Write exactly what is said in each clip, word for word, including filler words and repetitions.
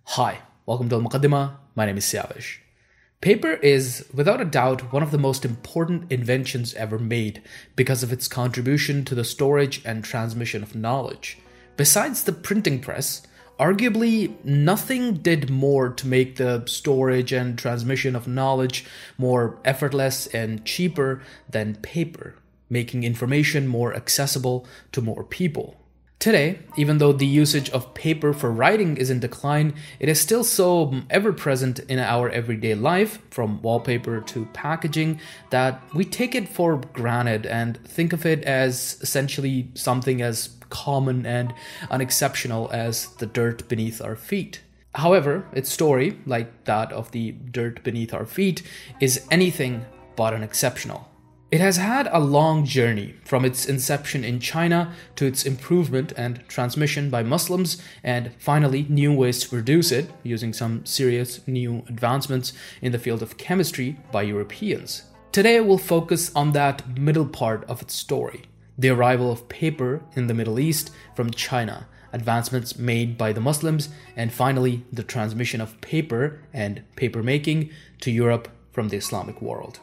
Hi, welcome to Al Muqaddimah. My name is Siavish. Paper is, without a doubt, one of the most important inventions ever made because of its contribution to the storage and transmission of knowledge. Besides the printing press, arguably nothing did more to make the storage and transmission of knowledge more effortless and cheaper than paper, making information more accessible to more people. Today, even though the usage of paper for writing is in decline, it is still so ever-present in our everyday life, from wallpaper to packaging, that we take it for granted and think of it as essentially something as common and unexceptional as the dirt beneath our feet. However, its story, like that of the dirt beneath our feet, is anything but unexceptional. It has had a long journey from its inception in China to its improvement and transmission by Muslims, and finally new ways to produce it using some serious new advancements in the field of chemistry by Europeans. Today we'll focus on that middle part of its story, the arrival of paper in the Middle East from China, advancements made by the Muslims, and finally the transmission of paper and paper making to Europe from the Islamic world.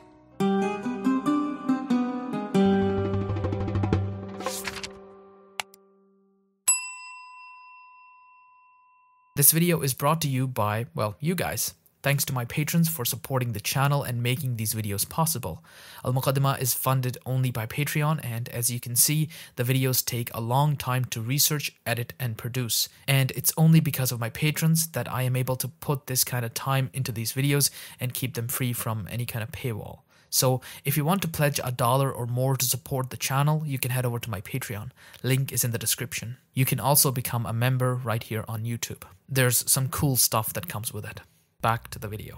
This video is brought to you by, well, you guys. Thanks to my patrons for supporting the channel and making these videos possible. Al Muqaddimah is funded only by Patreon, and as you can see, the videos take a long time to research, edit, and produce. And it's only because of my patrons that I am able to put this kind of time into these videos and keep them free from any kind of paywall. So if you want to pledge a dollar or more to support the channel, you can head over to my Patreon. Link is in the description. You can also become a member right here on YouTube. There's some cool stuff that comes with it. Back to the video.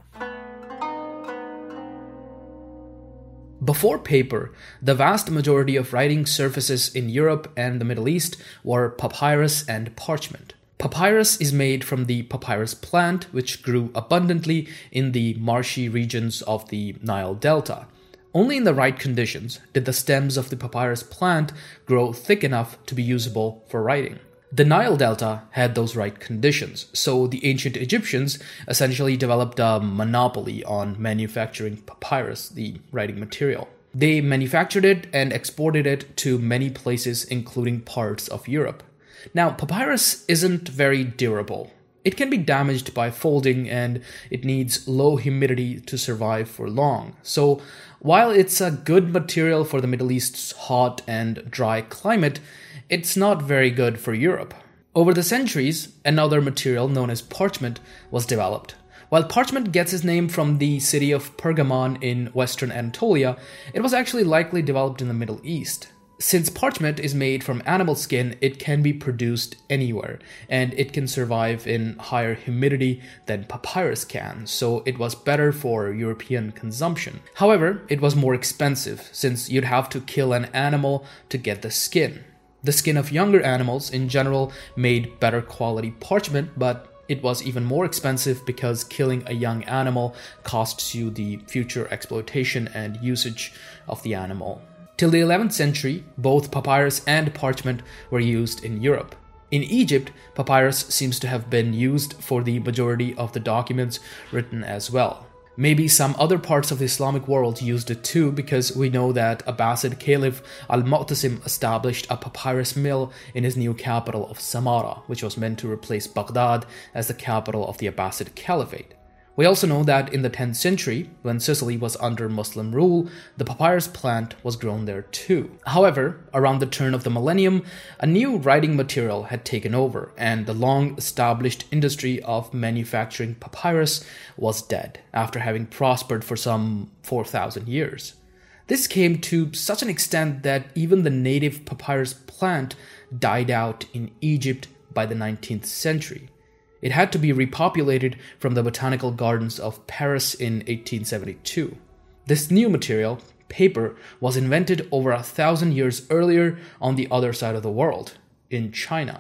Before paper, the vast majority of writing surfaces in Europe and the Middle East were papyrus and parchment. Papyrus is made from the papyrus plant, which grew abundantly in the marshy regions of the Nile Delta. Only in the right conditions did the stems of the papyrus plant grow thick enough to be usable for writing. The Nile Delta had those right conditions, so the ancient Egyptians essentially developed a monopoly on manufacturing papyrus, the writing material. They manufactured it and exported it to many places, including parts of Europe. Now, papyrus isn't very durable. It can be damaged by folding, and it needs low humidity to survive for long. So, while it's a good material for the Middle East's hot and dry climate, it's not very good for Europe. Over the centuries, another material known as parchment was developed. While parchment gets its name from the city of Pergamon in western Anatolia, it was actually likely developed in the Middle East. Since parchment is made from animal skin, it can be produced anywhere, and it can survive in higher humidity than papyrus can, so it was better for European consumption. However, it was more expensive, since you'd have to kill an animal to get the skin. The skin of younger animals in general made better quality parchment, but it was even more expensive because killing a young animal costs you the future exploitation and usage of the animal. Till the eleventh century, both papyrus and parchment were used in Europe. In Egypt, papyrus seems to have been used for the majority of the documents written as well. Maybe some other parts of the Islamic world used it too, because we know that Abbasid Caliph Al-Mu'tasim established a papyrus mill in his new capital of Samarra, which was meant to replace Baghdad as the capital of the Abbasid Caliphate. We also know that in the tenth century, when Sicily was under Muslim rule, the papyrus plant was grown there too. However, around the turn of the millennium, a new writing material had taken over, and the long-established industry of manufacturing papyrus was dead, after having prospered for some four thousand years. This came to such an extent that even the native papyrus plant died out in Egypt by the nineteenth century. It had to be repopulated from the botanical gardens of Paris in eighteen seventy-two. This new material, paper, was invented over a thousand years earlier on the other side of the world, in China.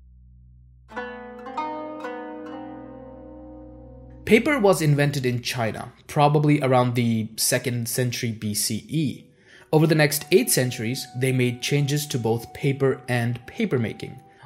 Paper was invented in China, probably around the second century B C E. Over the next eight centuries, they made changes to both paper and papermaking.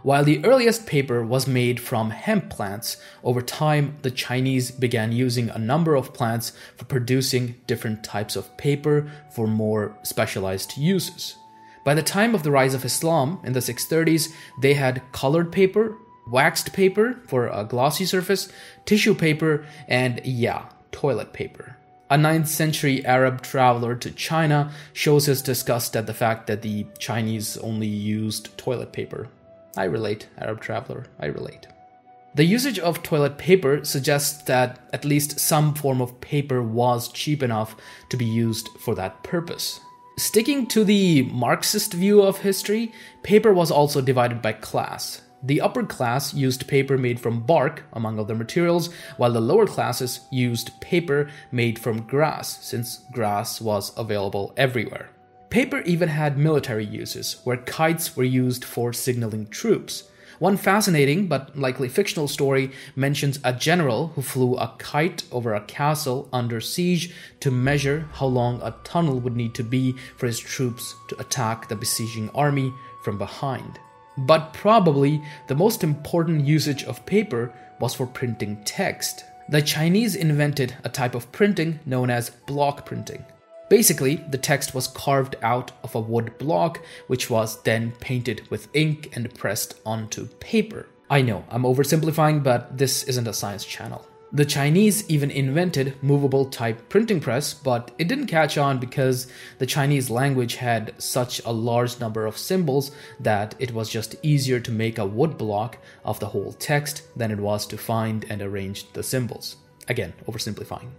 While the earliest paper was made from hemp plants, over time the Chinese began using a number of plants for producing different types of paper for more specialized uses. By the time of the rise of Islam in the six thirties, they had colored paper, waxed paper for a glossy surface, tissue paper, and yeah, toilet paper. A ninth century Arab traveler to China shows his disgust at the fact that the Chinese only used toilet paper. I relate, Arab traveler, I relate. The usage of toilet paper suggests that at least some form of paper was cheap enough to be used for that purpose. Sticking to the Marxist view of history, paper was also divided by class. The upper class used paper made from bark, among other materials, while the lower classes used paper made from grass, since grass was available everywhere. Paper even had military uses, where kites were used for signaling troops. One fascinating but likely fictional story mentions a general who flew a kite over a castle under siege to measure how long a tunnel would need to be for his troops to attack the besieging army from behind. But probably the most important usage of paper was for printing text. The Chinese invented a type of printing known as block printing. Basically, the text was carved out of a wood block, which was then painted with ink and pressed onto paper. I know, I'm oversimplifying, but this isn't a science channel. The Chinese even invented movable type printing press, but it didn't catch on because the Chinese language had such a large number of symbols that it was just easier to make a wood block of the whole text than it was to find and arrange the symbols. Again, oversimplifying.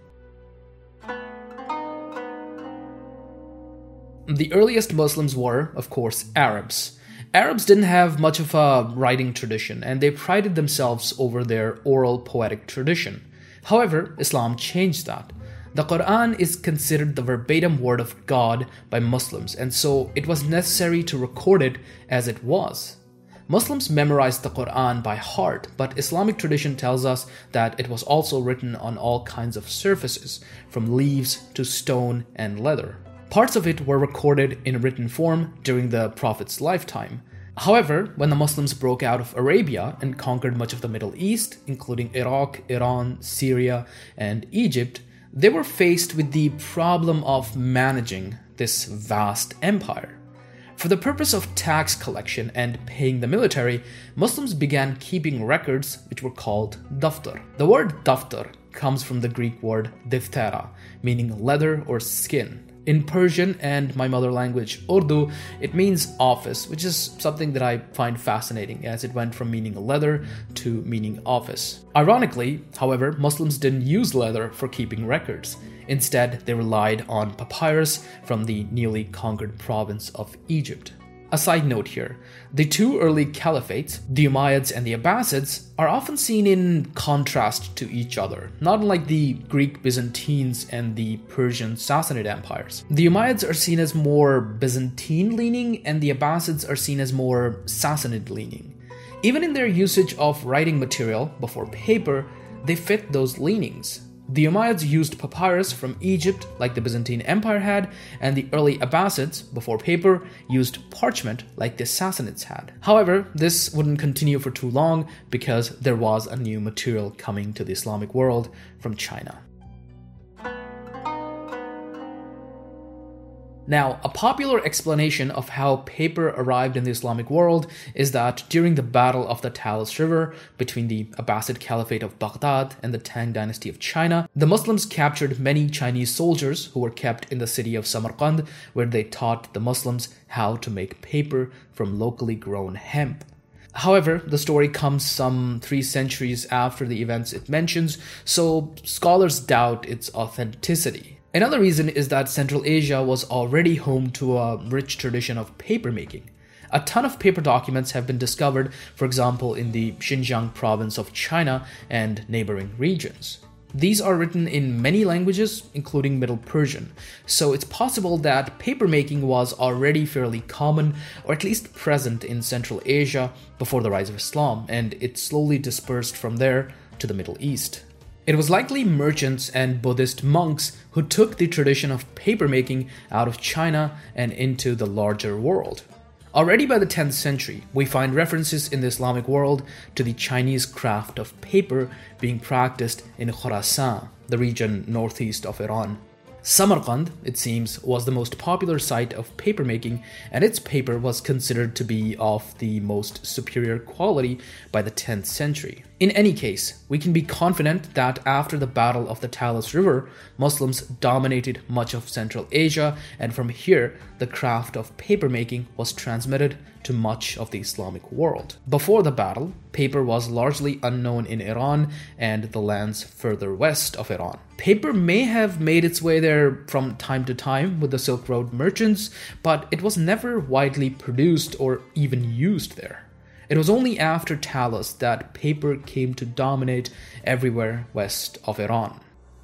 The earliest Muslims were, of course, Arabs. Arabs didn't have much of a writing tradition, and they prided themselves over their oral poetic tradition. However, Islam changed that. The Quran is considered the verbatim word of God by Muslims, and so it was necessary to record it as it was. Muslims memorized the Quran by heart, but Islamic tradition tells us that it was also written on all kinds of surfaces, from leaves to stone and leather. Parts of it were recorded in written form during the Prophet's lifetime. However, when the Muslims broke out of Arabia and conquered much of the Middle East, including Iraq, Iran, Syria, and Egypt, they were faced with the problem of managing this vast empire. For the purpose of tax collection and paying the military, Muslims began keeping records which were called daftar. The word daftar comes from the Greek word diphthera, meaning leather or skin. In Persian and my mother language, Urdu, it means office, which is something that I find fascinating as it went from meaning leather to meaning office. Ironically, however, Muslims didn't use leather for keeping records. Instead, they relied on papyrus from the newly conquered province of Egypt. A side note here, the two early caliphates, the Umayyads and the Abbasids, are often seen in contrast to each other, not unlike the Greek Byzantines and the Persian Sassanid empires. The Umayyads are seen as more Byzantine-leaning and the Abbasids are seen as more Sassanid-leaning. Even in their usage of writing material before paper, they fit those leanings. The Umayyads used papyrus from Egypt like the Byzantine Empire had, and the early Abbasids, before paper, used parchment like the Sassanids had. However, this wouldn't continue for too long because there was a new material coming to the Islamic world from China. Now, a popular explanation of how paper arrived in the Islamic world is that during the Battle of the Talas River between the Abbasid Caliphate of Baghdad and the Tang dynasty of China, the Muslims captured many Chinese soldiers who were kept in the city of Samarkand, where they taught the Muslims how to make paper from locally grown hemp. However, the story comes some three centuries after the events it mentions, so scholars doubt its authenticity. Another reason is that Central Asia was already home to a rich tradition of papermaking. A ton of paper documents have been discovered, for example, in the Xinjiang province of China and neighboring regions. These are written in many languages, including Middle Persian, so it's possible that papermaking was already fairly common, or at least present in Central Asia before the rise of Islam, and it slowly dispersed from there to the Middle East. It was likely merchants and Buddhist monks who took the tradition of papermaking out of China and into the larger world. Already by the tenth century, we find references in the Islamic world to the Chinese craft of paper being practiced in Khorasan, the region northeast of Iran. Samarkand, it seems, was the most popular site of papermaking, and its paper was considered to be of the most superior quality by the tenth century. In any case, we can be confident that after the Battle of the Talas River, Muslims dominated much of Central Asia, and from here, the craft of papermaking was transmitted to much of the Islamic world. Before the battle, paper was largely unknown in Iran and the lands further west of Iran. Paper may have made its way there from time to time with the Silk Road merchants, but it was never widely produced or even used there. It was only after Talas that paper came to dominate everywhere west of Iran.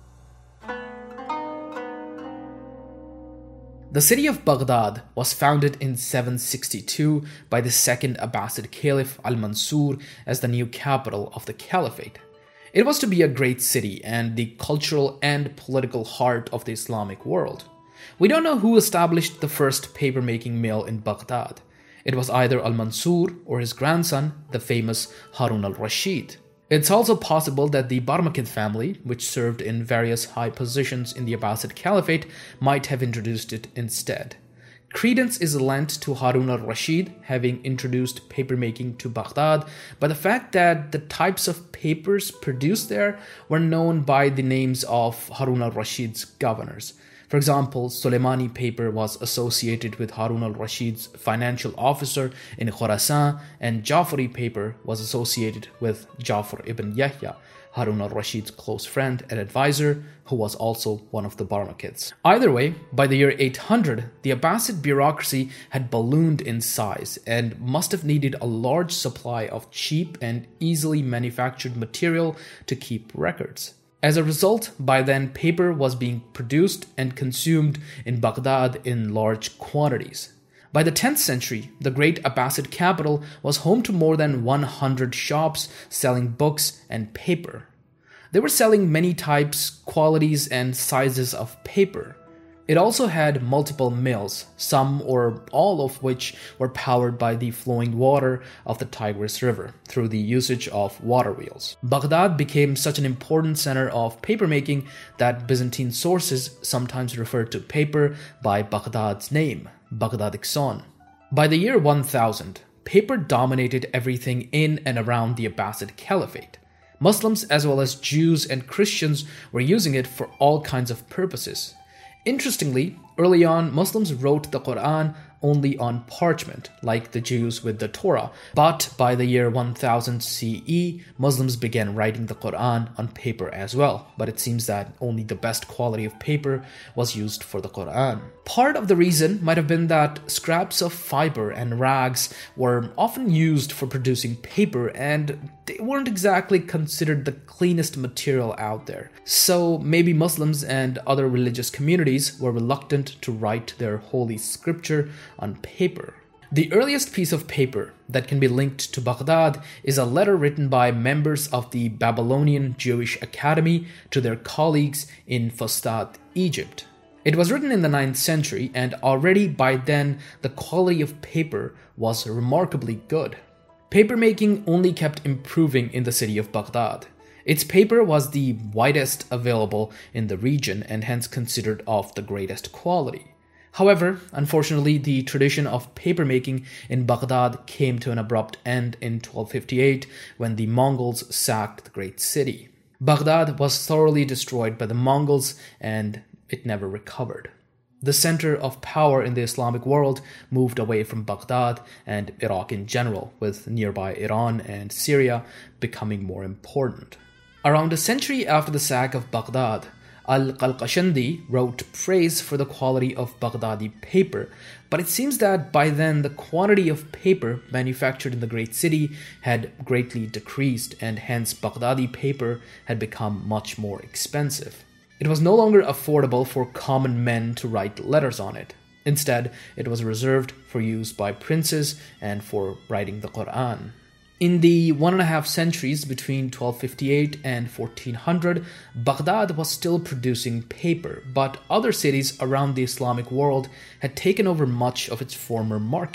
The city of Baghdad was founded in seven sixty-two by the second Abbasid Caliph Al-Mansur as the new capital of the Caliphate. It was to be a great city and the cultural and political heart of the Islamic world. We don't know who established the first papermaking mill in Baghdad. It was either Al-Mansur or his grandson, the famous Harun al-Rashid. It's also possible that the Barmakid family, which served in various high positions in the Abbasid Caliphate, might have introduced it instead. Credence is lent to Harun al-Rashid having introduced papermaking to Baghdad by the fact that the types of papers produced there were known by the names of Harun al-Rashid's governors. For example, Soleimani paper was associated with Harun al-Rashid's financial officer in Khorasan, and Jafari paper was associated with Jafar ibn Yahya, Harun al-Rashid's close friend and advisor, who was also one of the Barmakids. Either way, by the year eight hundred, the Abbasid bureaucracy had ballooned in size and must have needed a large supply of cheap and easily manufactured material to keep records. As a result, by then paper was being produced and consumed in Baghdad in large quantities. By the tenth century, the great Abbasid capital was home to more than one hundred shops selling books and paper. They were selling many types, qualities, and sizes of paper. It also had multiple mills, some or all of which were powered by the flowing water of the Tigris River through the usage of water wheels. Baghdad became such an important center of papermaking that Byzantine sources sometimes referred to paper by Baghdad's name, Baghdad-i-Son. By the year one thousand, paper dominated everything in and around the Abbasid Caliphate. Muslims as well as Jews and Christians were using it for all kinds of purposes. Interestingly, early on, Muslims wrote the Quran only on parchment, like the Jews with the Torah. But by the year one thousand C E, Muslims began writing the Quran on paper as well. But it seems that only the best quality of paper was used for the Quran. Part of the reason might have been that scraps of fiber and rags were often used for producing paper, and they weren't exactly considered the cleanest material out there. So maybe Muslims and other religious communities were reluctant to write their holy scripture on paper. The earliest piece of paper that can be linked to Baghdad is a letter written by members of the Babylonian Jewish Academy to their colleagues in Fustat, Egypt. It was written in the ninth century, and already by then the quality of paper was remarkably good. Papermaking only kept improving in the city of Baghdad. Its paper was the widest available in the region and hence considered of the greatest quality. However, unfortunately, the tradition of papermaking in Baghdad came to an abrupt end in twelve fifty-eight when the Mongols sacked the great city. Baghdad was thoroughly destroyed by the Mongols and it never recovered. The center of power in the Islamic world moved away from Baghdad and Iraq in general, with nearby Iran and Syria becoming more important. Around a century after the sack of Baghdad, Al-Qalqashandi wrote praise for the quality of Baghdadi paper, but it seems that by then the quantity of paper manufactured in the great city had greatly decreased, and hence Baghdadi paper had become much more expensive. It was no longer affordable for common men to write letters on it. Instead, it was reserved for use by princes and for writing the Quran. In the one and a half centuries between twelve fifty-eight and fourteen hundred, Baghdad was still producing paper, but other cities around the Islamic world had taken over much of its former market.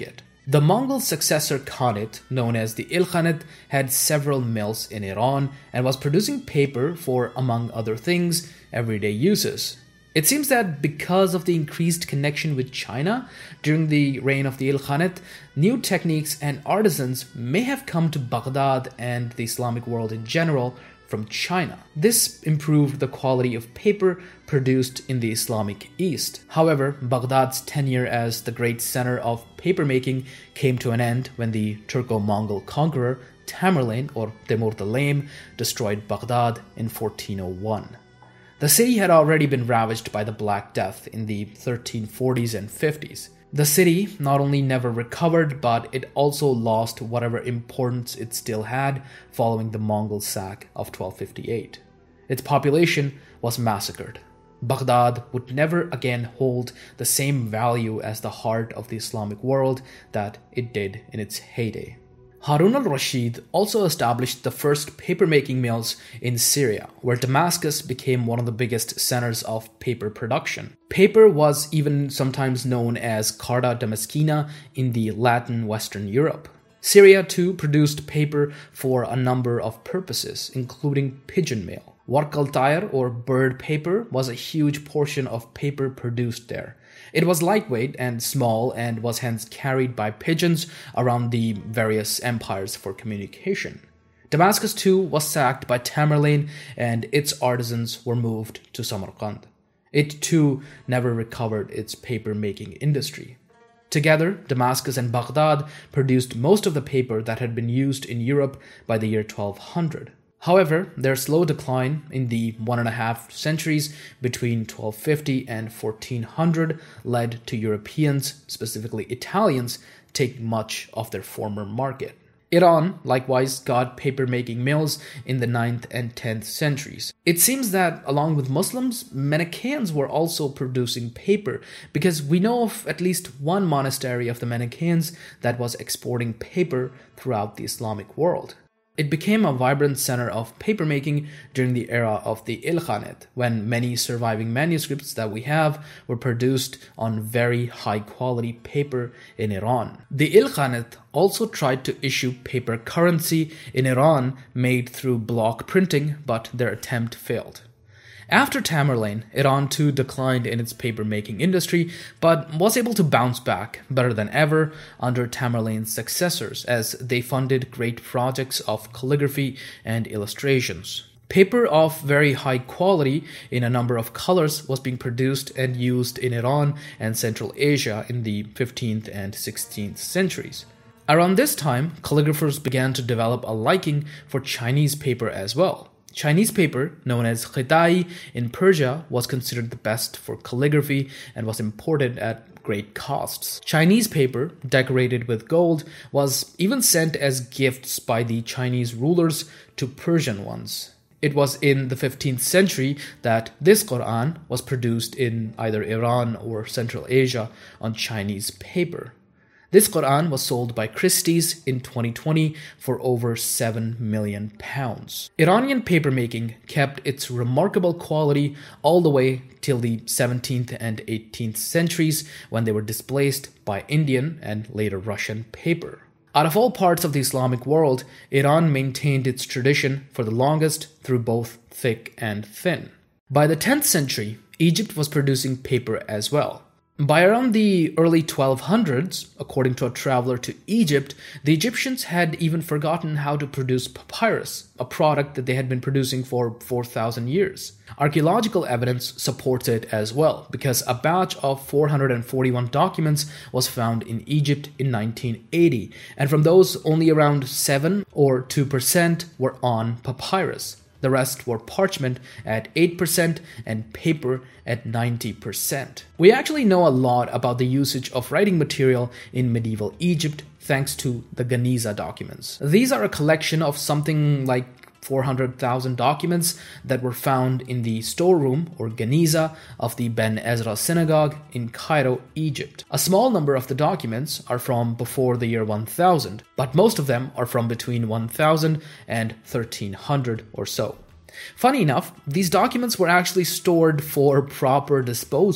The Mongol successor Khanate, known as the Ilkhanate, had several mills in Iran and was producing paper for, among other things, everyday uses. It seems that because of the increased connection with China during the reign of the Ilkhanate, new techniques and artisans may have come to Baghdad and the Islamic world in general from China. This improved the quality of paper produced in the Islamic East. However, Baghdad's tenure as the great center of papermaking came to an end when the Turco-Mongol conqueror Tamerlane, or Temur the Lame, destroyed Baghdad in fourteen oh one. The city had already been ravaged by the Black Death in the thirteen forties and fifties. The city not only never recovered, but it also lost whatever importance it still had following the Mongol sack of twelve fifty-eight. Its population was massacred. Baghdad would never again hold the same value as the heart of the Islamic world that it did in its heyday. Harun al-Rashid also established the first papermaking mills in Syria, where Damascus became one of the biggest centers of paper production. Paper was even sometimes known as Carta Damascena in the Latin Western Europe. Syria too produced paper for a number of purposes, including pigeon mail. Warq al-Tayr, or bird paper, was a huge portion of paper produced there. It was lightweight and small and was hence carried by pigeons around the various empires for communication. Damascus too was sacked by Tamerlane and its artisans were moved to Samarkand. It too never recovered its paper-making industry. Together, Damascus and Baghdad produced most of the paper that had been used in Europe by the year twelve hundred. However, their slow decline in the one and a half centuries between twelve fifty and fourteen hundred led to Europeans, specifically Italians, take much of their former market. Iran likewise got paper-making mills in the ninth and tenth centuries. It seems that, along with Muslims, Manichaeans were also producing paper, because we know of at least one monastery of the Manichaeans that was exporting paper throughout the Islamic world. It became a vibrant center of papermaking during the era of the Ilkhanate, when many surviving manuscripts that we have were produced on very high-quality paper in Iran. The Ilkhanate also tried to issue paper currency in Iran made through block printing, but their attempt failed. After Tamerlane, Iran too declined in its paper-making industry, but was able to bounce back better than ever under Tamerlane's successors as they funded great projects of calligraphy and illustrations. Paper of very high quality in a number of colors was being produced and used in Iran and Central Asia in the fifteenth and sixteenth centuries. Around this time, calligraphers began to develop a liking for Chinese paper as well. Chinese paper, known as Khitai in Persia, was considered the best for calligraphy and was imported at great costs. Chinese paper, decorated with gold, was even sent as gifts by the Chinese rulers to Persian ones. It was in the fifteenth century that this Quran was produced in either Iran or Central Asia on Chinese paper. This Quran was sold by Christie's in twenty twenty for over seven million pounds. Iranian papermaking kept its remarkable quality all the way till the seventeenth and eighteenth centuries, when they were displaced by Indian and later Russian paper. Out of all parts of the Islamic world, Iran maintained its tradition for the longest through both thick and thin. By the tenth century, Egypt was producing paper as well. By around the early twelve hundreds, according to a traveler to Egypt, the Egyptians had even forgotten how to produce papyrus, a product that they had been producing for four thousand years. Archaeological evidence supports it as well, because a batch of four hundred forty-one documents was found in Egypt in nineteen eighty, and from those, only around seven or two percent were on papyrus. The rest were parchment at eight percent and paper at ninety percent. We actually know a lot about the usage of writing material in medieval Egypt thanks to the Geniza documents. These are a collection of something like four hundred thousand documents that were found in the storeroom or Geniza of the Ben Ezra synagogue in Cairo, Egypt. A small number of the documents are from before the year one thousand, but most of them are from between one thousand and thirteen hundred or so. Funny enough, these documents were actually stored for proper disposal.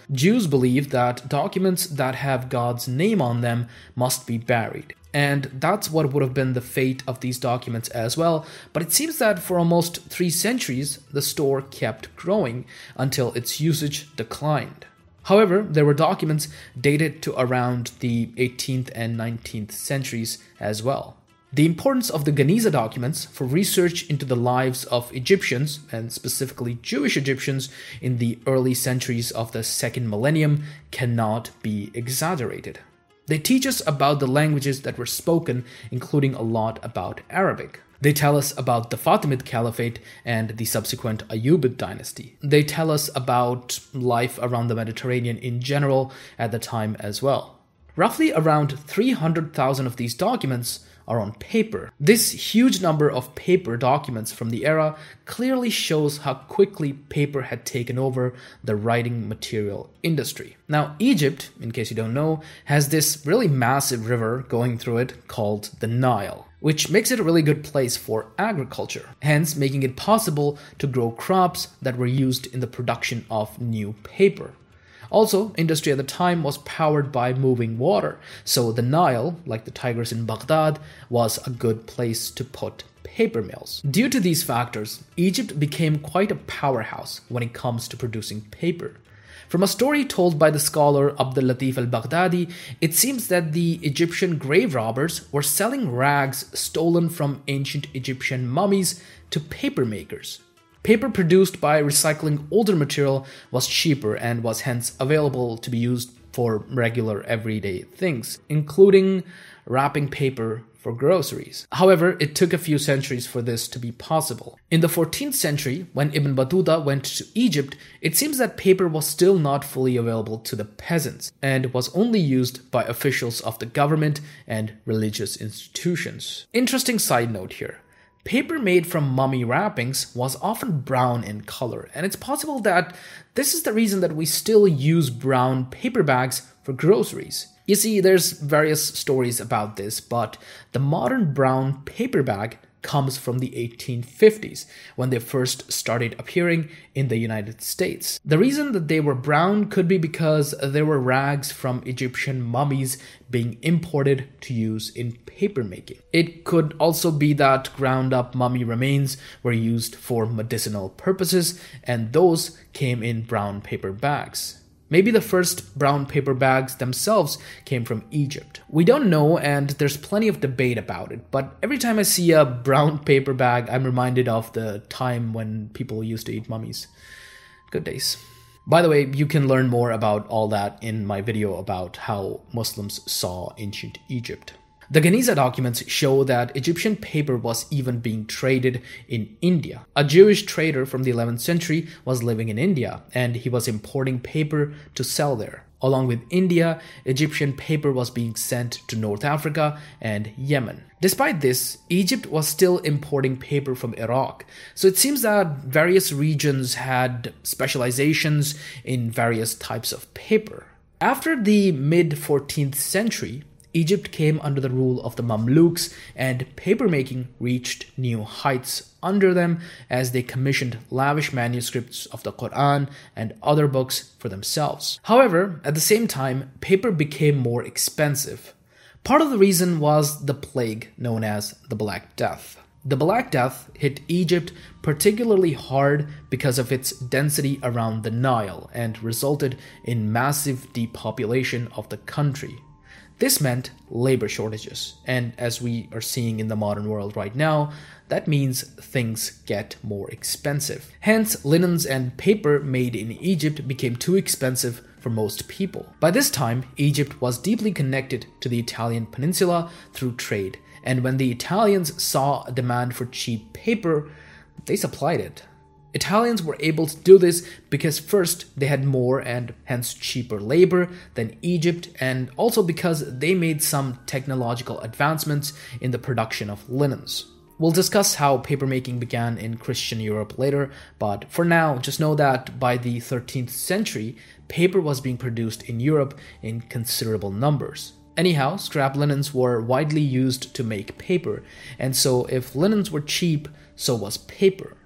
Jews believed that documents that have God's name on them must be buried. And that's what would have been the fate of these documents as well. But it seems that for almost three centuries, the store kept growing until its usage declined. However, there were documents dated to around the eighteenth and nineteenth centuries as well. The importance of the Geniza documents for research into the lives of Egyptians, and specifically Jewish Egyptians, in the early centuries of the second millennium cannot be exaggerated. They teach us about the languages that were spoken, including a lot about Arabic. They tell us about the Fatimid Caliphate and the subsequent Ayyubid dynasty. They tell us about life around the Mediterranean in general at the time as well. Roughly around three hundred thousand of these documents are on paper. This huge number of paper documents from the era clearly shows how quickly paper had taken over the writing material industry. Now, Egypt, in case you don't know, has this really massive river going through it called the Nile, which makes it a really good place for agriculture, hence making it possible to grow crops that were used in the production of new paper. Also, industry at the time was powered by moving water, so the Nile, like the Tigris in Baghdad, was a good place to put paper mills. Due to these factors, Egypt became quite a powerhouse when it comes to producing paper. From a story told by the scholar Abdul Latif al-Baghdadi, it seems that the Egyptian grave robbers were selling rags stolen from ancient Egyptian mummies to paper makers. Paper produced by recycling older material was cheaper and was hence available to be used for regular everyday things, including wrapping paper for groceries. However, it took a few centuries for this to be possible. In the fourteenth century, when Ibn Battuta went to Egypt, it seems that paper was still not fully available to the peasants and was only used by officials of the government and religious institutions. Interesting side note here. Paper made from mummy wrappings was often brown in color, and it's possible that this is the reason that we still use brown paper bags for groceries. You see, there's various stories about this, but the modern brown paper bag comes from the eighteen fifties, when they first started appearing in the United States. The reason that they were brown could be because there were rags from Egyptian mummies being imported to use in paper making. It could also be that ground up mummy remains were used for medicinal purposes, and those came in brown paper bags. Maybe the first brown paper bags themselves came from Egypt. We don't know, and there's plenty of debate about it, but every time I see a brown paper bag, I'm reminded of the time when people used to eat mummies. Good days. By the way, you can learn more about all that in my video about how Muslims saw ancient Egypt. The Geniza documents show that Egyptian paper was even being traded in India. A Jewish trader from the eleventh century was living in India, and he was importing paper to sell there. Along with India, Egyptian paper was being sent to North Africa and Yemen. Despite this, Egypt was still importing paper from Iraq, so it seems that various regions had specializations in various types of paper. After the mid fourteenth century, Egypt came under the rule of the Mamluks, and papermaking reached new heights under them as they commissioned lavish manuscripts of the Quran and other books for themselves. However, at the same time, paper became more expensive. Part of the reason was the plague known as the Black Death. The Black Death hit Egypt particularly hard because of its density around the Nile and resulted in massive depopulation of the country. This meant labor shortages, and as we are seeing in the modern world right now, that means things get more expensive. Hence, linens and paper made in Egypt became too expensive for most people. By this time, Egypt was deeply connected to the Italian peninsula through trade, and when the Italians saw a demand for cheap paper, they supplied it. Italians were able to do this because first, they had more and hence cheaper labor than Egypt, and also because they made some technological advancements in the production of linens. We'll discuss how papermaking began in Christian Europe later, but for now, just know that by the thirteenth century, paper was being produced in Europe in considerable numbers. Anyhow, scrap linens were widely used to make paper, and so if linens were cheap, so was paper.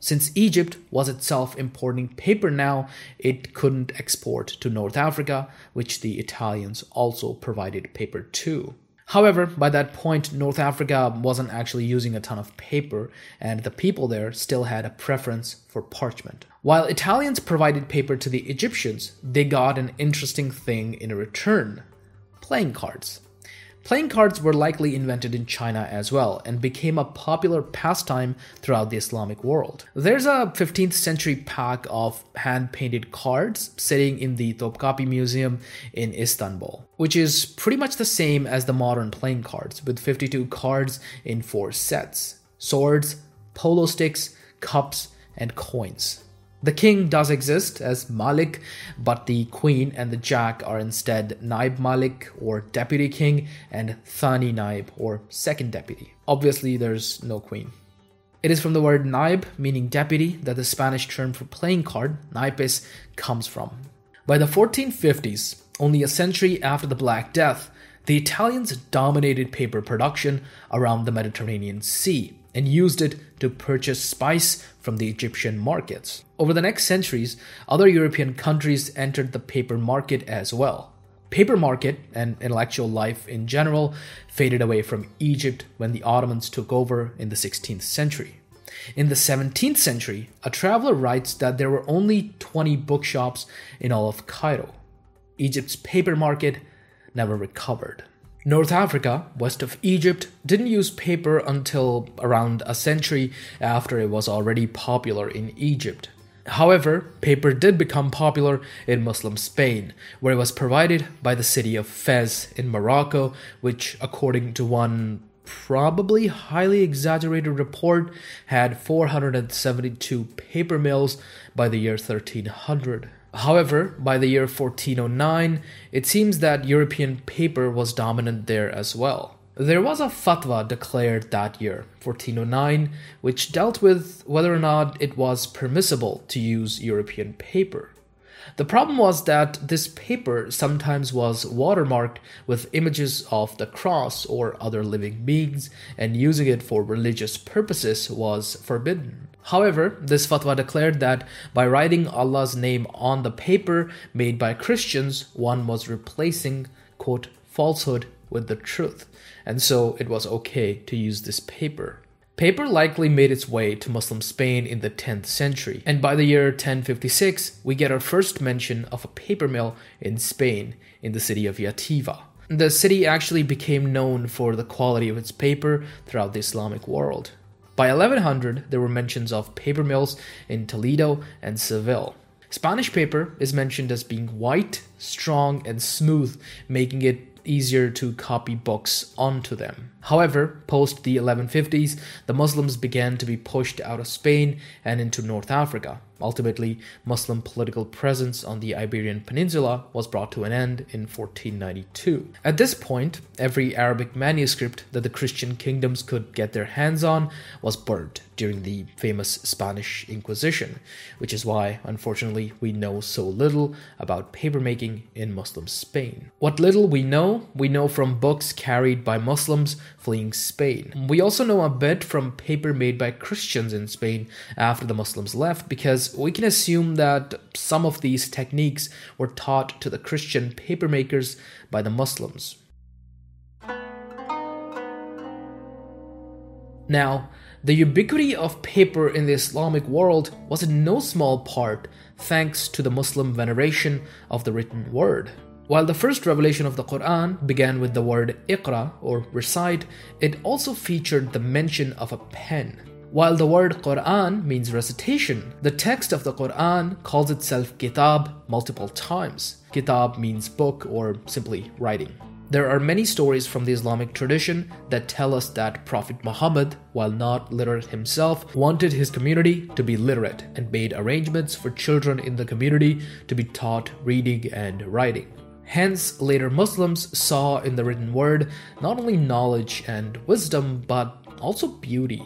Since Egypt was itself importing paper now, it couldn't export to North Africa, which the Italians also provided paper to. However, by that point, North Africa wasn't actually using a ton of paper, and the people there still had a preference for parchment. While Italians provided paper to the Egyptians, they got an interesting thing in return: playing cards. Playing cards were likely invented in China as well and became a popular pastime throughout the Islamic world. There's a fifteenth century pack of hand-painted cards sitting in the Topkapi Museum in Istanbul, which is pretty much the same as the modern playing cards, with fifty-two cards in four sets: swords, polo sticks, cups, and coins. The king does exist as Malik, but the queen and the jack are instead Naib Malik or deputy king and Thani Naib or second deputy. Obviously, there's no queen. It is from the word naib, meaning deputy, that the Spanish term for playing card, naipes, comes from. By the fourteen fifties, only a century after the Black Death, the Italians dominated paper production around the Mediterranean Sea and used it to purchase spice from the Egyptian markets. Over the next centuries, other European countries entered the paper market as well. Paper market and intellectual life in general faded away from Egypt when the Ottomans took over in the sixteenth century. In the seventeenth century, a traveler writes that there were only twenty bookshops in all of Cairo. Egypt's paper market never recovered. North Africa, west of Egypt, didn't use paper until around a century after it was already popular in Egypt. However, paper did become popular in Muslim Spain, where it was provided by the city of Fez in Morocco, which, according to one probably highly exaggerated report, had four hundred seventy-two paper mills by the year thirteen hundred. However, by the year fourteen oh nine, it seems that European paper was dominant there as well. There was a fatwa declared that year, fourteen oh nine, which dealt with whether or not it was permissible to use European paper. The problem was that this paper sometimes was watermarked with images of the cross or other living beings, and using it for religious purposes was forbidden. However, this fatwa declared that by writing Allah's name on the paper made by Christians, one was replacing, quote, falsehood with the truth, and so it was okay to use this paper. Paper likely made its way to Muslim Spain in the tenth century, and by the year ten fifty-six, we get our first mention of a paper mill in Spain, in the city of Yativa. The city actually became known for the quality of its paper throughout the Islamic world. By eleven hundred, there were mentions of paper mills in Toledo and Seville. Spanish paper is mentioned as being white, strong, and smooth, making it easier to copy books onto them. However, post the eleven fifties, the Muslims began to be pushed out of Spain and into North Africa. Ultimately, Muslim political presence on the Iberian Peninsula was brought to an end in fourteen ninety-two. At this point, every Arabic manuscript that the Christian kingdoms could get their hands on was burnt during the famous Spanish Inquisition, which is why, unfortunately, we know so little about papermaking in Muslim Spain. What little we know, we know from books carried by Muslims fleeing Spain. We also know a bit from paper made by Christians in Spain after the Muslims left, because we can assume that some of these techniques were taught to the Christian papermakers by the Muslims. Now, the ubiquity of paper in the Islamic world was in no small part thanks to the Muslim veneration of the written word. While the first revelation of the Quran began with the word Iqra, or recite, it also featured the mention of a pen. While the word Quran means recitation, the text of the Quran calls itself Kitab multiple times. Kitab means book or simply writing. There are many stories from the Islamic tradition that tell us that Prophet Muhammad, while not literate himself, wanted his community to be literate and made arrangements for children in the community to be taught reading and writing. Hence, later Muslims saw in the written word not only knowledge and wisdom, but also beauty.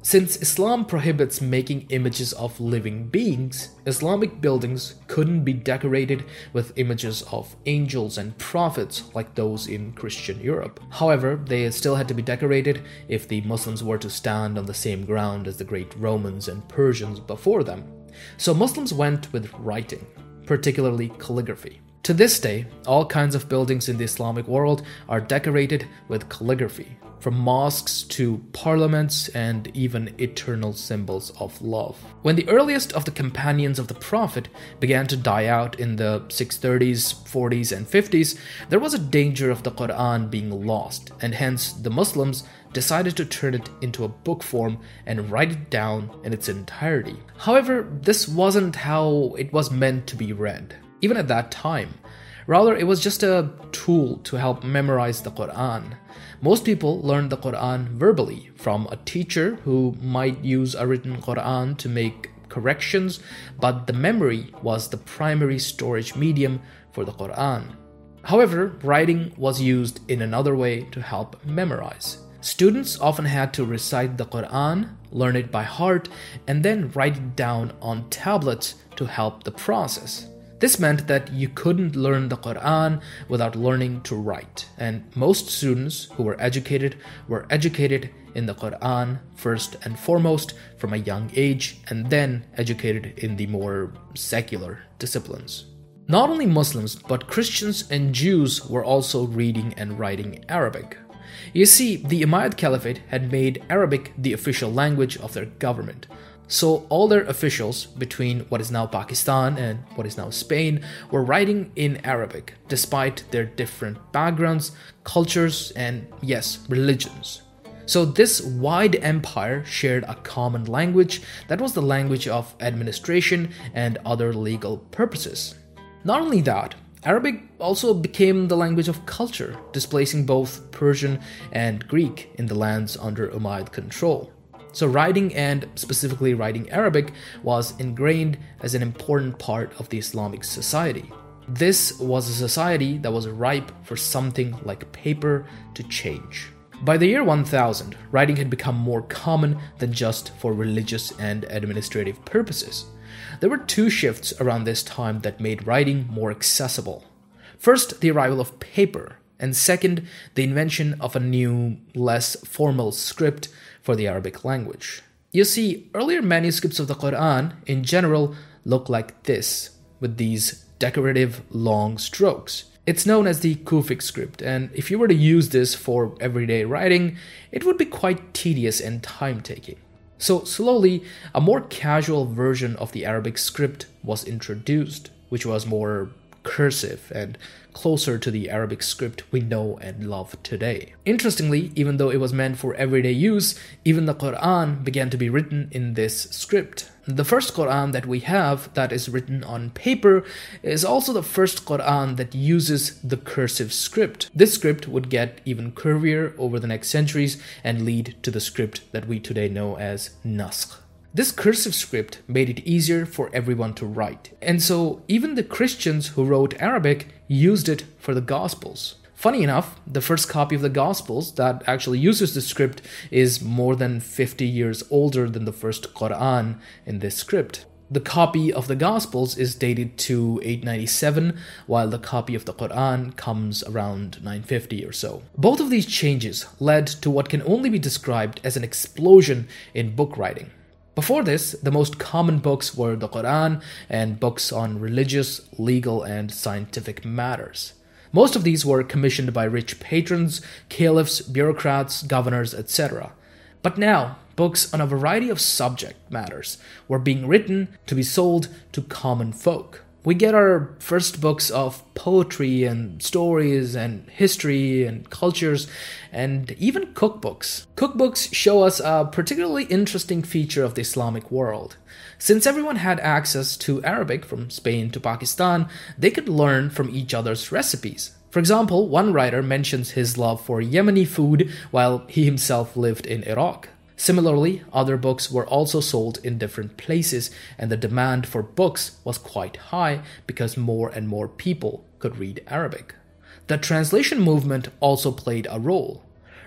Since Islam prohibits making images of living beings, Islamic buildings couldn't be decorated with images of angels and prophets like those in Christian Europe. However, they still had to be decorated if the Muslims were to stand on the same ground as the great Romans and Persians before them. So Muslims went with writing, particularly calligraphy. To this day, all kinds of buildings in the Islamic world are decorated with calligraphy, from mosques to parliaments and even eternal symbols of love. When the earliest of the companions of the Prophet began to die out in the six thirties, forties, and fifties, there was a danger of the Quran being lost, and hence the Muslims decided to turn it into a book form and write it down in its entirety. However, this wasn't how it was meant to be read, even at that time. Rather, it was just a tool to help memorize the Quran. Most people learned the Quran verbally from a teacher who might use a written Quran to make corrections, but the memory was the primary storage medium for the Quran. However, writing was used in another way to help memorize. Students often had to recite the Quran, learn it by heart, and then write it down on tablets to help the process. This meant that you couldn't learn the Quran without learning to write, and most students who were educated were educated in the Quran first and foremost from a young age, and then educated in the more secular disciplines. Not only Muslims, but Christians and Jews were also reading and writing Arabic. You see, the Umayyad Caliphate had made Arabic the official language of their government. So all their officials between what is now Pakistan and what is now Spain were writing in Arabic, despite their different backgrounds, cultures, and yes, religions. So this wide empire shared a common language that was the language of administration and other legal purposes. Not only that, Arabic also became the language of culture, displacing both Persian and Greek in the lands under Umayyad control. So writing, and specifically writing Arabic, was ingrained as an important part of the Islamic society. This was a society that was ripe for something like paper to change. By the year one thousand, writing had become more common than just for religious and administrative purposes. There were two shifts around this time that made writing more accessible. First, the arrival of paper, and second, the invention of a new, less formal script for the Arabic language. You see, earlier manuscripts of the Quran, in general, look like this, with these decorative long strokes. It's known as the Kufic script, and if you were to use this for everyday writing, it would be quite tedious and time-taking. So slowly, a more casual version of the Arabic script was introduced, which was more cursive and closer to the Arabic script we know and love today. Interestingly, even though it was meant for everyday use, even the Quran began to be written in this script. The first Quran that we have that is written on paper is also the first Quran that uses the cursive script. This script would get even curvier over the next centuries and lead to the script that we today know as Naskh. This cursive script made it easier for everyone to write, and so even the Christians who wrote Arabic used it for the Gospels. Funny enough, the first copy of the Gospels that actually uses the script is more than fifty years older than the first Quran in this script. The copy of the Gospels is dated to eight ninety-seven, while the copy of the Quran comes around nine fifty or so. Both of these changes led to what can only be described as an explosion in book writing. Before this, the most common books were the Quran and books on religious, legal, and scientific matters. Most of these were commissioned by rich patrons, caliphs, bureaucrats, governors, et cetera. But now, books on a variety of subject matters were being written to be sold to common folk. We get our first books of poetry and stories and history and cultures and even cookbooks. Cookbooks show us a particularly interesting feature of the Islamic world. Since everyone had access to Arabic from Spain to Pakistan, they could learn from each other's recipes. For example, one writer mentions his love for Yemeni food while he himself lived in Iraq. Similarly, other books were also sold in different places, and the demand for books was quite high because more and more people could read Arabic. The translation movement also played a role.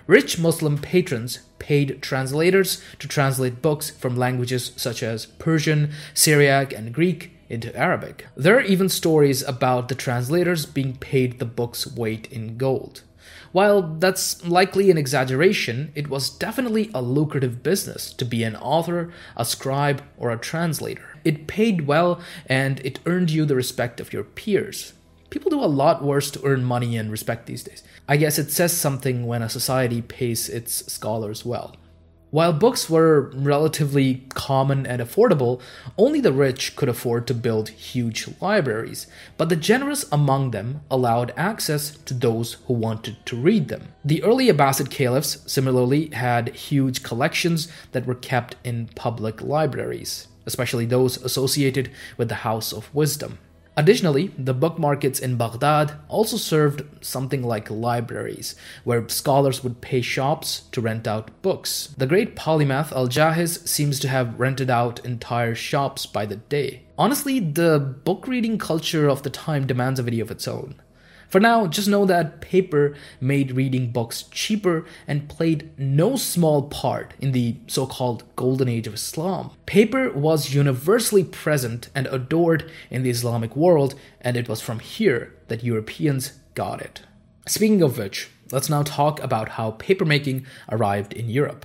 Rich Muslim patrons paid translators to translate books from languages such as Persian, Syriac, and Greek into Arabic. There are even stories about the translators being paid the book's weight in gold. While that's likely an exaggeration, it was definitely a lucrative business to be an author, a scribe, or a translator. It paid well, and it earned you the respect of your peers. People do a lot worse to earn money and respect these days. I guess it says something when a society pays its scholars well. While books were relatively common and affordable, only the rich could afford to build huge libraries, but the generous among them allowed access to those who wanted to read them. The early Abbasid caliphs similarly had huge collections that were kept in public libraries, especially those associated with the House of Wisdom. Additionally, the book markets in Baghdad also served something like libraries, where scholars would pay shops to rent out books. The great polymath Al-Jahiz seems to have rented out entire shops by the day. Honestly, the book reading culture of the time demands a video of its own. For now, just know that paper made reading books cheaper and played no small part in the so-called Golden Age of Islam. Paper was universally present and adored in the Islamic world, and it was from here that Europeans got it. Speaking of which, let's now talk about how papermaking arrived in Europe.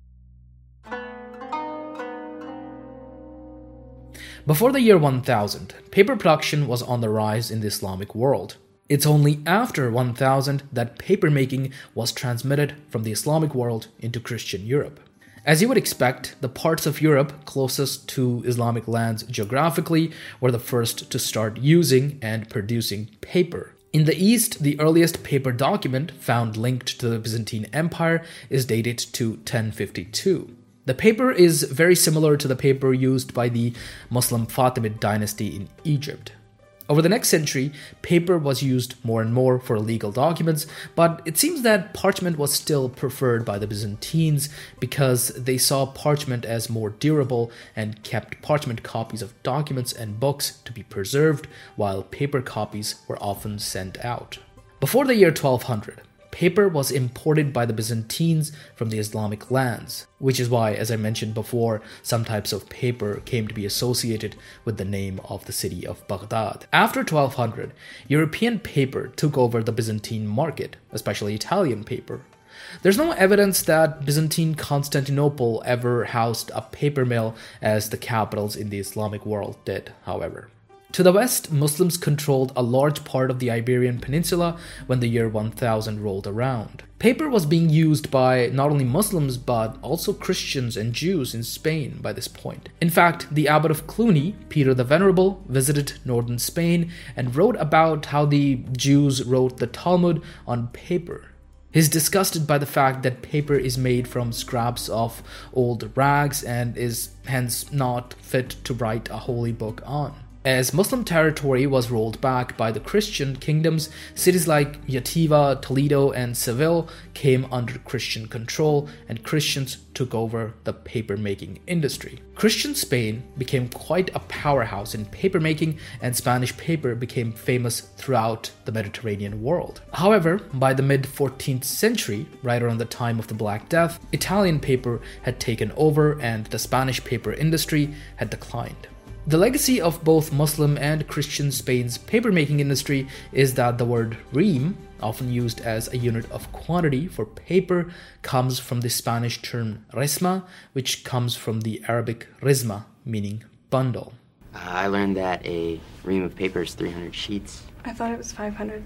Before the year one thousand, paper production was on the rise in the Islamic world. It's only after one thousand that papermaking was transmitted from the Islamic world into Christian Europe. As you would expect, the parts of Europe closest to Islamic lands geographically were the first to start using and producing paper. In the East, the earliest paper document found linked to the Byzantine Empire is dated to ten fifty-two. The paper is very similar to the paper used by the Muslim Fatimid dynasty in Egypt. Over the next century, paper was used more and more for legal documents, but it seems that parchment was still preferred by the Byzantines because they saw parchment as more durable and kept parchment copies of documents and books to be preserved, while paper copies were often sent out. Before the year twelve hundred, paper was imported by the Byzantines from the Islamic lands, which is why, as I mentioned before, some types of paper came to be associated with the name of the city of Baghdad. After twelve hundred, European paper took over the Byzantine market, especially Italian paper. There's no evidence that Byzantine Constantinople ever housed a paper mill as the capitals in the Islamic world did, however. To the west, Muslims controlled a large part of the Iberian Peninsula when the year one thousand rolled around. Paper was being used by not only Muslims but also Christians and Jews in Spain by this point. In fact, the abbot of Cluny, Peter the Venerable, visited northern Spain and wrote about how the Jews wrote the Talmud on paper. He's disgusted by the fact that paper is made from scraps of old rags and is hence not fit to write a holy book on. As Muslim territory was rolled back by the Christian kingdoms, cities like Yativa, Toledo, and Seville came under Christian control, and Christians took over the paper-making industry. Christian Spain became quite a powerhouse in paper-making, and Spanish paper became famous throughout the Mediterranean world. However, by the mid-fourteenth century, right around the time of the Black Death, Italian paper had taken over and the Spanish paper industry had declined. The legacy of both Muslim and Christian Spain's papermaking industry is that the word ream, often used as a unit of quantity for paper, comes from the Spanish term resma, which comes from the Arabic rizma, meaning bundle. Uh, I learned that a ream of paper is three hundred sheets. I thought it was five hundred.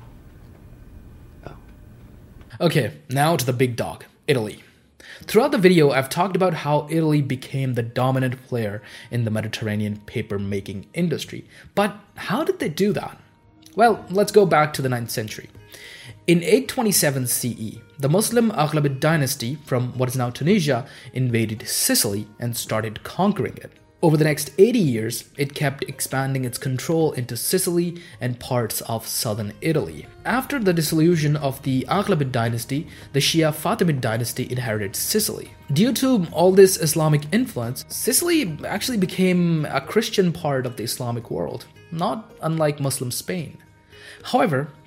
Oh. Okay, now to the big dog, Italy. Throughout the video, I've talked about how Italy became the dominant player in the Mediterranean paper-making industry. But how did they do that? Well, let's go back to the ninth century. In eight twenty-seven C E, the Muslim Aghlabid dynasty from what is now Tunisia invaded Sicily and started conquering it. Over the next eighty years, it kept expanding its control into Sicily and parts of southern Italy. After the dissolution of the Aghlabid dynasty, the Shia Fatimid dynasty inherited Sicily. Due to all this Islamic influence, Sicily actually became a Christian part of the Islamic world, not unlike Muslim Spain. However,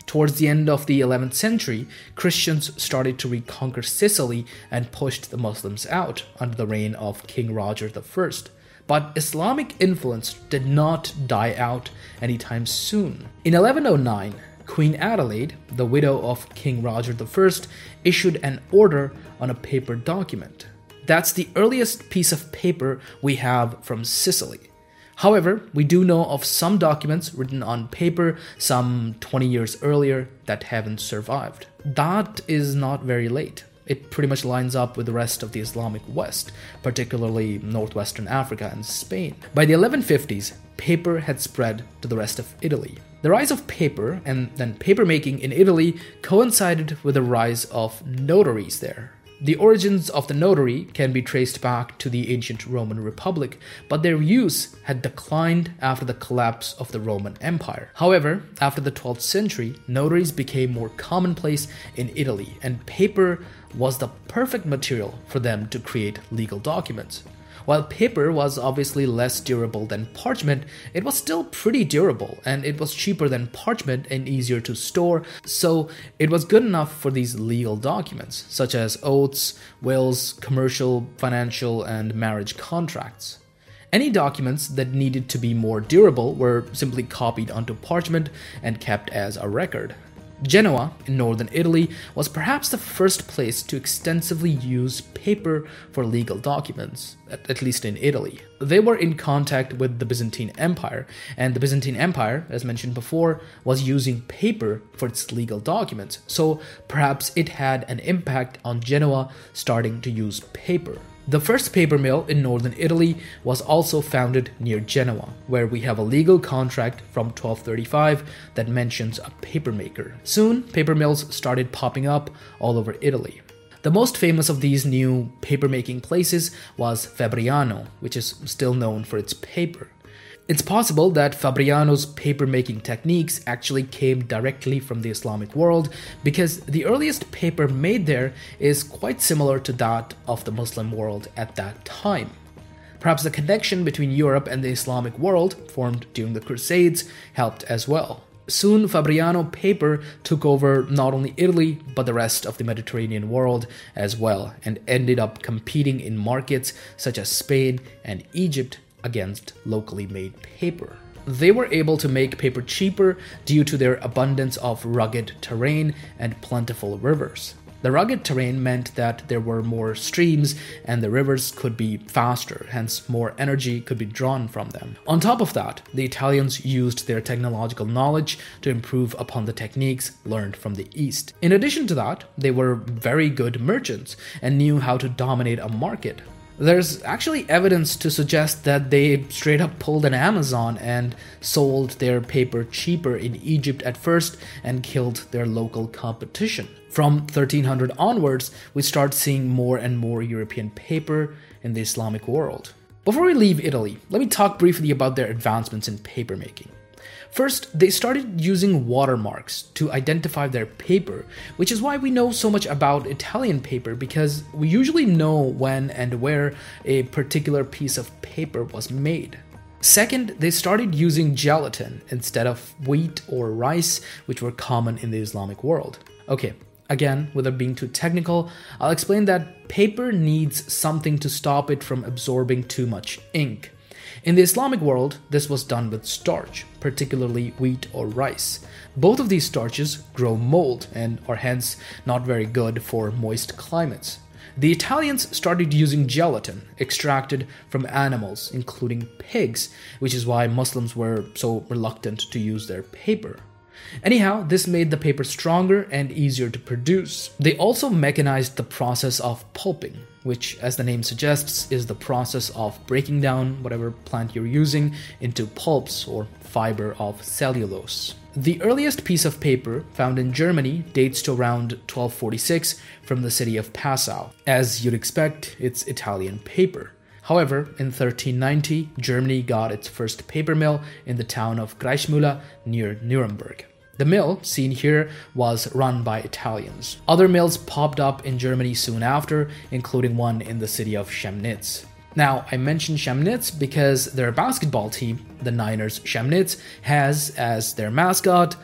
Towards the end of the eleventh century, Christians started to reconquer Sicily and pushed the Muslims out under the reign of King Roger the First. But Islamic influence did not die out anytime soon. In eleven oh nine, Queen Adelaide, the widow of King Roger the First, issued an order on a paper document. That's the earliest piece of paper we have from Sicily. However, we do know of some documents written on paper some twenty years earlier that haven't survived. That is not very late. It pretty much lines up with the rest of the Islamic West, particularly northwestern Africa and Spain. By the eleven fifties, paper had spread to the rest of Italy. The rise of paper and then papermaking in Italy coincided with the rise of notaries there. The origins of the notary can be traced back to the ancient Roman Republic, but their use had declined after the collapse of the Roman Empire. However, after the twelfth century, notaries became more commonplace in Italy, and paper was the perfect material for them to create legal documents. While paper was obviously less durable than parchment, it was still pretty durable, and it was cheaper than parchment and easier to store, so it was good enough for these legal documents, such as oaths, wills, commercial, financial, and marriage contracts. Any documents that needed to be more durable were simply copied onto parchment and kept as a record. Genoa, in northern Italy, was perhaps the first place to extensively use paper for legal documents, at, at least in Italy. They were in contact with the Byzantine Empire, and the Byzantine Empire, as mentioned before, was using paper for its legal documents, so perhaps it had an impact on Genoa starting to use paper. The first paper mill in northern Italy was also founded near Genoa, where we have a legal contract from twelve thirty-five that mentions a papermaker. Soon, paper mills started popping up all over Italy. The most famous of these new papermaking places was Fabriano, which is still known for its paper. It's possible that Fabriano's paper-making techniques actually came directly from the Islamic world, because the earliest paper made there is quite similar to that of the Muslim world at that time. Perhaps the connection between Europe and the Islamic world, formed during the Crusades, helped as well. Soon, Fabriano paper took over not only Italy, but the rest of the Mediterranean world as well, and ended up competing in markets such as Spain and Egypt against locally made paper. They were able to make paper cheaper due to their abundance of rugged terrain and plentiful rivers. The rugged terrain meant that there were more streams and the rivers could be faster, hence more energy could be drawn from them. On top of that, the Italians used their technological knowledge to improve upon the techniques learned from the East. In addition to that, they were very good merchants and knew how to dominate a market. There's actually evidence to suggest that they straight up pulled an Amazon and sold their paper cheaper in Egypt at first and killed their local competition. From thirteen hundred onwards, we start seeing more and more European paper in the Islamic world. Before we leave Italy, let me talk briefly about their advancements in papermaking. First, they started using watermarks to identify their paper, which is why we know so much about Italian paper, because we usually know when and where a particular piece of paper was made. Second, they started using gelatin instead of wheat or rice, which were common in the Islamic world. Okay, again, without being too technical, I'll explain that paper needs something to stop it from absorbing too much ink. In the Islamic world, this was done with starch, particularly wheat or rice. Both of these starches grow mold and are hence not very good for moist climates. The Italians started using gelatin extracted from animals, including pigs, which is why Muslims were so reluctant to use their paper. Anyhow, this made the paper stronger and easier to produce. They also mechanized the process of pulping, which, as the name suggests, is the process of breaking down whatever plant you're using into pulps or fiber of cellulose. The earliest piece of paper found in Germany dates to around twelve forty-six from the city of Passau. As you'd expect, it's Italian paper. However, in thirteen ninety, Germany got its first paper mill in the town of Greifsmühle near Nuremberg. The mill, seen here, was run by Italians. Other mills popped up in Germany soon after, including one in the city of Chemnitz. Now, I mention Chemnitz because their basketball team, the Niners Chemnitz, has as their mascot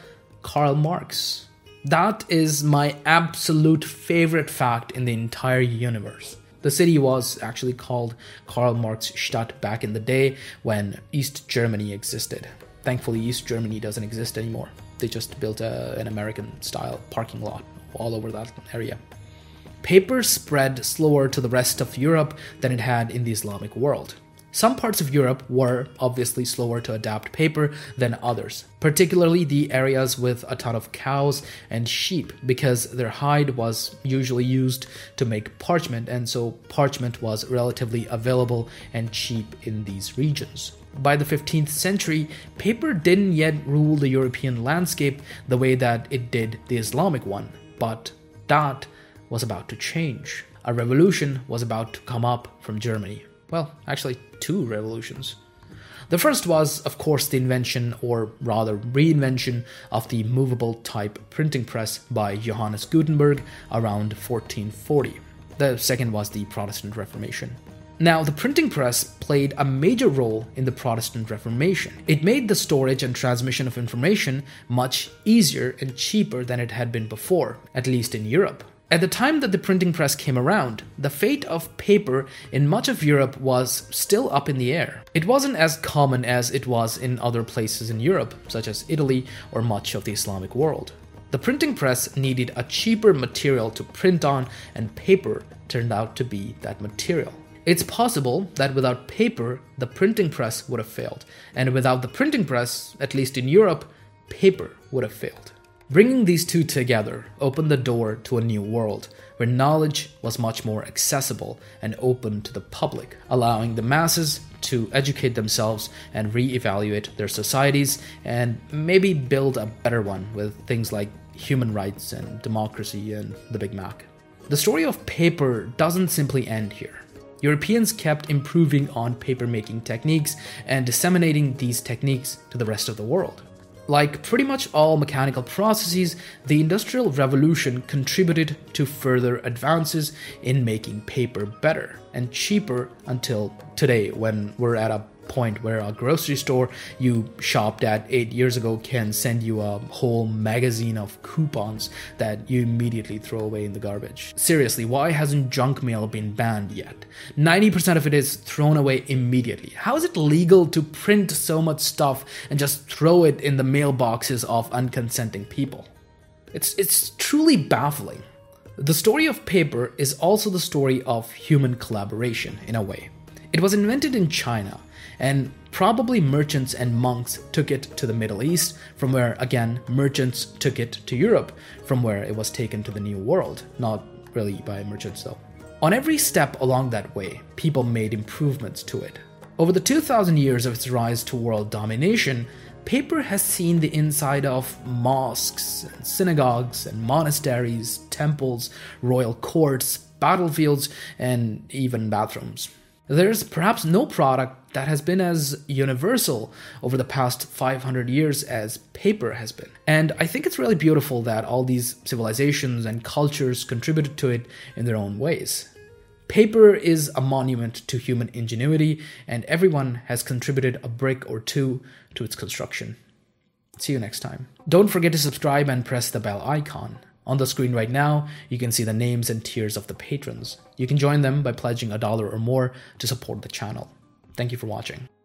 Karl Marx. That is my absolute favorite fact in the entire universe. The city was actually called Karl Marx Stadt back in the day when East Germany existed. Thankfully, East Germany doesn't exist anymore. They just built a, an American-style parking lot all over that area. Paper spread slower to the rest of Europe than it had in the Islamic world. Some parts of Europe were obviously slower to adapt paper than others, particularly the areas with a ton of cows and sheep, because their hide was usually used to make parchment, and so parchment was relatively available and cheap in these regions. By the fifteenth century, paper didn't yet rule the European landscape the way that it did the Islamic one, but that was about to change. A revolution was about to come up from Germany. Well, actually, two revolutions. The first was, of course, the invention, or rather reinvention, of the movable type printing press by Johannes Gutenberg around fourteen forty. The second was the Protestant Reformation. Now, the printing press played a major role in the Protestant Reformation. It made the storage and transmission of information much easier and cheaper than it had been before, at least in Europe. At the time that the printing press came around, the fate of paper in much of Europe was still up in the air. It wasn't as common as it was in other places in Europe, such as Italy or much of the Islamic world. The printing press needed a cheaper material to print on, and paper turned out to be that material. It's possible that without paper, the printing press would have failed, and without the printing press, at least in Europe, paper would have failed. Bringing these two together opened the door to a new world, where knowledge was much more accessible and open to the public, allowing the masses to educate themselves and re-evaluate their societies and maybe build a better one with things like human rights and democracy and the Big Mac. The story of paper doesn't simply end here. Europeans kept improving on paper-making techniques and disseminating these techniques to the rest of the world. Like pretty much all mechanical processes, the Industrial Revolution contributed to further advances in making paper better and cheaper until today, when we're at a point where a grocery store you shopped at eight years ago can send you a whole magazine of coupons that you immediately throw away in the garbage. Seriously, why hasn't junk mail been banned yet? ninety percent of it is thrown away immediately. How is it legal to print so much stuff and just throw it in the mailboxes of unconsenting people? It's, it's truly baffling. The story of paper is also the story of human collaboration, in a way. It was invented in China, and probably merchants and monks took it to the Middle East, from where, again, merchants took it to Europe, from where it was taken to the New World. Not really by merchants, though. On every step along that way, people made improvements to it. Over the two thousand years of its rise to world domination, paper has seen the inside of mosques, and synagogues, and monasteries, temples, royal courts, battlefields, and even bathrooms. There's perhaps no product that has been as universal over the past five hundred years as paper has been. And I think it's really beautiful that all these civilizations and cultures contributed to it in their own ways. Paper is a monument to human ingenuity, and everyone has contributed a brick or two to its construction. See you next time. Don't forget to subscribe and press the bell icon. On the screen right now, you can see the names and tiers of the patrons. You can join them by pledging a dollar or more to support the channel. Thank you for watching.